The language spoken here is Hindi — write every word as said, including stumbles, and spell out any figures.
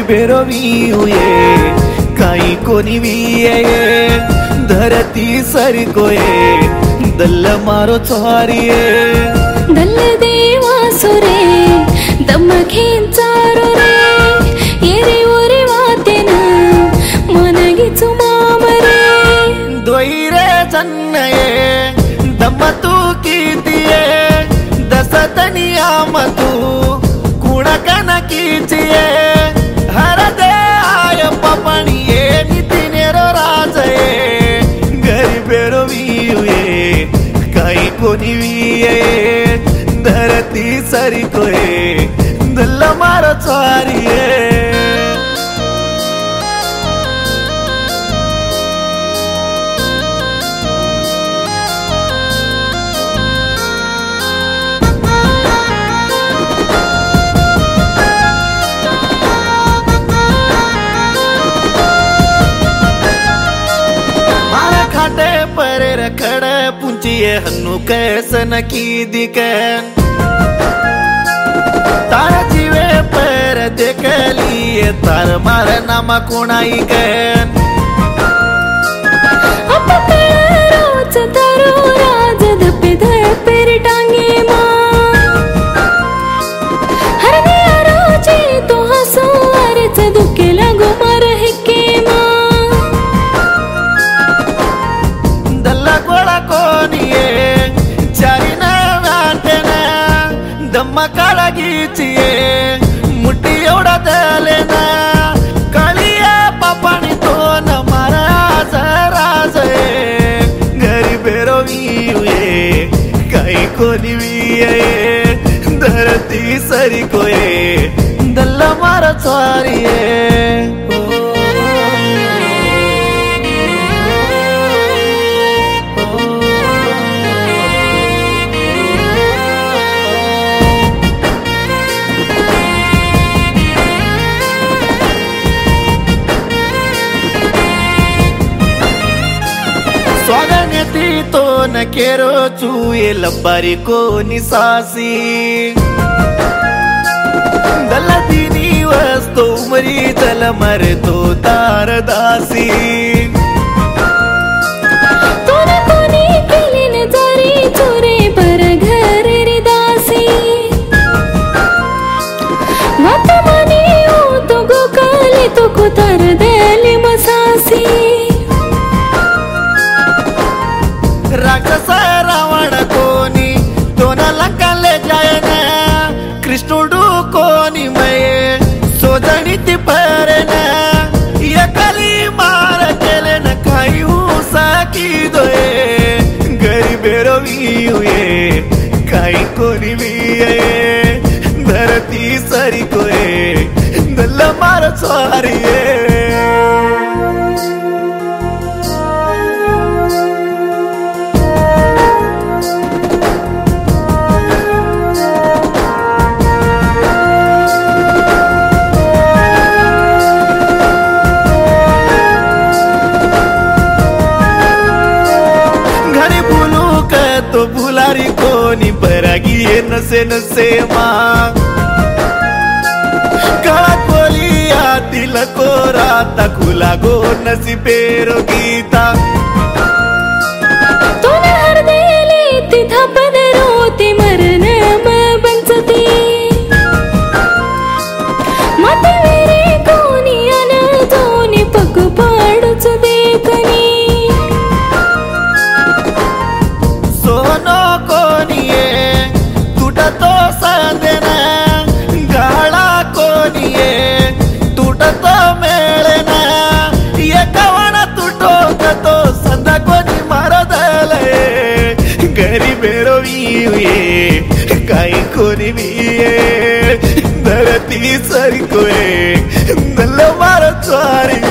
बेरोवी हुए काई कोनी भी धरती सर कोए दल मारो छारिये दल देवा सुरे दम खेंचारो रे येरे ओरे वातेन मनगी चुमामरे द्वैरे जन्नये दम तू कीतिये दसतनिया मतू कुणकन कीचिये हर दे आय पपणिये नितिनेरो राजये गरीबेरो हुए काई कोनी विये धरती सरी कोए दल मारो छारिये परे रखड़ पुंचिए हन्नु कैसन की दिकन तारा जीवे पर देख लिए तार मार नामा कुणाई गन अब रोज तारो राज धपे धपे टांगे मां हरने रोजे तो हंसो अर्ज दुखे लगो मर के मां दम्मा काळगीचिये मुठी एवढा दलेना काळिया पापाणी तो न महाराज राजे गरीबेरोवी हुए काही कोणी विये धरती सरी कोये दल मार छारिये स्वागनेती तो न केरो चुए लब्बारी को निसासी दल दीनी वस्तो उमरी दल मर तो तार दासी तोने कोनी केलिन जारी चोरे पर घर रे दासी मत मनी ओ तो गोकाले तो को तार देले मसासी राक्षस रावण कोनी दोन लंकाले जायना कृष्णुडू कोनी मये सोदणी ती परेना एकली मार केले न काही साकी दोये गरीबेरोवी हुए काही कोनी विये धरती सरी कोये दल मार छारिये तो भुलारी कोनी परागी ये नसे नसे मां काळा कोलिया दिल को राता खुला गो नसी पेरो गीता तूने हर देले तिथा पण रोती मरण म बंचती मत मेरे कोनी अन जोनी पग पाडुच देखनी तो संदेना गाळा कोनिये तुटतो मेळना ये कवण तुटो तो संदा कोनी मारदले गरीबेरोवी हुए काही कोनी विये धरती सरी कोये दल मार छारिये